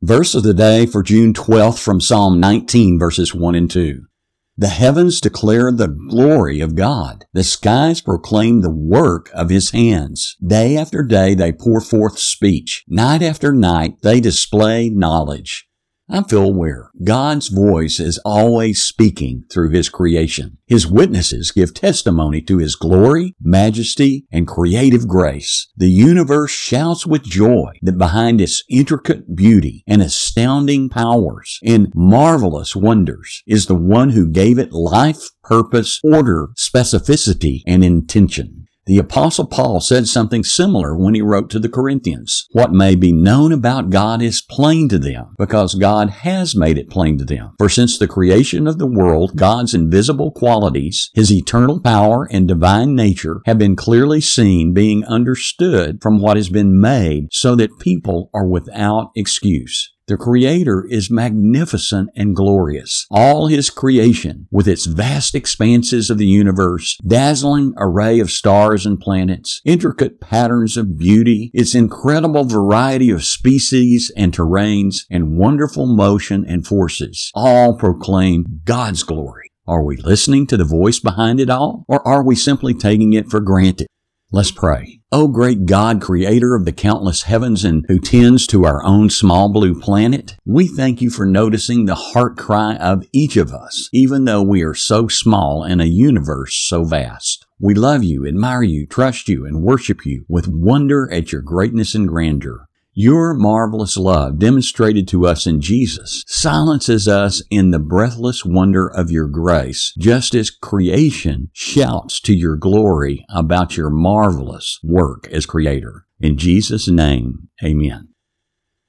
Verse of the day for June 12th from Psalm 19, verses 1 and 2. The heavens declare the glory of God. The skies proclaim the work of His hands. Day after day they pour forth speech. Night after night they display knowledge. I feel aware God's voice is always speaking through His creation. His witnesses give testimony to His glory, majesty, and creative grace. The universe shouts with joy that behind its intricate beauty and astounding powers and marvelous wonders is the one who gave it life, purpose, order, specificity, and intention. The Apostle Paul said something similar when he wrote to the Corinthians. What may be known about God is plain to them, because God has made it plain to them. For since the creation of the world, God's invisible qualities, His eternal power and divine nature have been clearly seen, being understood from what has been made, so that people are without excuse. The Creator is magnificent and glorious. All His creation, with its vast expanses of the universe, dazzling array of stars and planets, intricate patterns of beauty, its incredible variety of species and terrains, and wonderful motion and forces, all proclaim God's glory. Are we listening to the voice behind it all, or are we simply taking it for granted? Let's pray. O great God, creator of the countless heavens and who tends to our own small blue planet, we thank You for noticing the heart cry of each of us, even though we are so small in a universe so vast. We love You, admire You, trust You, and worship You with wonder at Your greatness and grandeur. Your marvelous love demonstrated to us in Jesus silences us in the breathless wonder of Your grace, just as creation shouts to Your glory about Your marvelous work as Creator. In Jesus' name, amen.